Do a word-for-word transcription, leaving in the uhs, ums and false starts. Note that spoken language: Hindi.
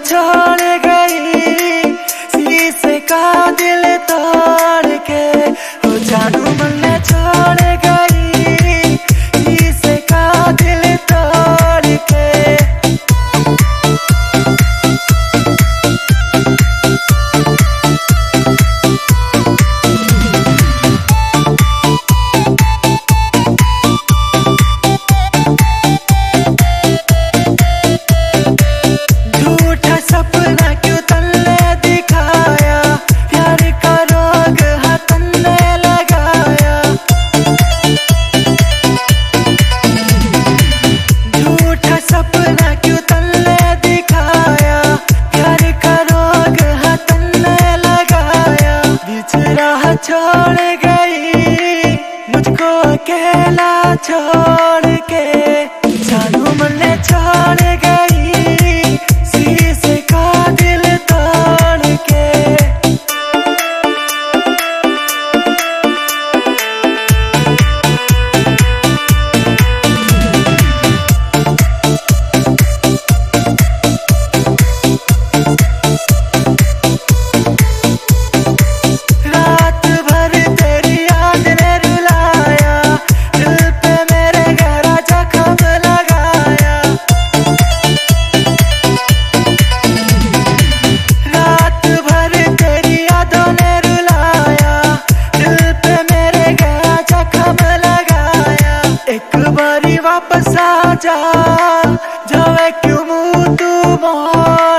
छोड़ गई, शीशे का दिल तोड़ के। ओ जानू मन छोड़ गई, शीशे का दिल तोड़ के। छोड़ गई मुझको अकेला छोड़ के, जानू मन छोड़ गई, शीशे का दिल तोड़ के। वापस आ जा, जावे क्यों मुँह तू मोड़